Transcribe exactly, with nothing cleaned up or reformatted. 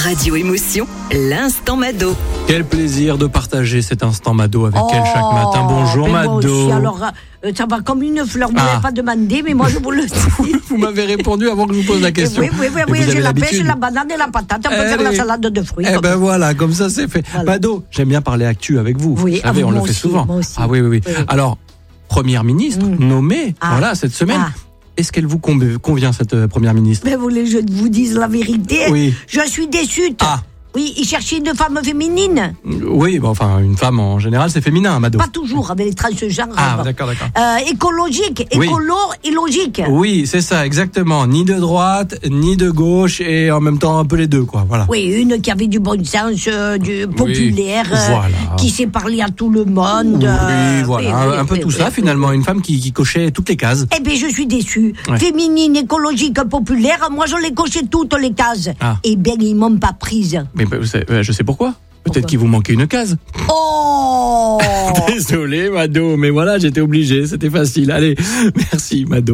Radio Émotion, l'instant Mado. Quel plaisir de partager cet instant Mado avec Oh, elle chaque matin. Bonjour mais moi Mado. aussi, alors, euh, ça va comme une fleur, vous ne Ah. l'avez pas demandé, mais moi je vous le dis. Vous m'avez répondu avant que je vous pose la question. Oui, oui, oui, Et oui vous avez j'ai la pêche, l'habitude. la banane et la patate. On peut Eh faire la oui. salade de fruits. Eh comme ben ça. voilà, comme ça c'est fait. Voilà. Mado, j'aime bien parler actu avec vous. Oui, vous savez, ah, on moi le fait aussi, souvent. moi aussi. Ah oui, oui, oui. Oui, oui. Alors, première ministre Mm. nommée, Ah. voilà, cette semaine. Ah. Est-ce qu'elle vous conv- convient, cette euh, première ministre? Mais vous voulez que je vous dise la vérité? Oui. Je suis déçue. Ah. Oui, il cherchait une femme féminine. Oui, bon, enfin, une femme en général, c'est féminin, Mado. Pas toujours, avec les transgenres. Ah, d'accord, d'accord. Euh, écologique, Oui. écolo et logique. Oui, c'est ça, exactement. Ni de droite, ni de gauche, et en même temps un peu les deux, quoi. Voilà. Oui, une qui avait du bon sens, euh, du populaire, euh, voilà. qui sait parler à tout le monde. Oui, euh, voilà, oui, un, oui, un peu oui, tout oui, ça, oui, finalement. oui. Une femme qui, qui cochait toutes les cases. Eh bien, je suis déçue. Ouais. Féminine, écologique, populaire, moi je l'ai coché toutes les cases. Ah. Eh bien, ils m'ont pas prise. Mais bah, vous savez, euh, je sais pourquoi. Peut-être Pourquoi qu'il vous manquait une case. Oh Désolé, Mado, mais voilà, j'étais obligé, c'était facile. Allez, merci, Mado.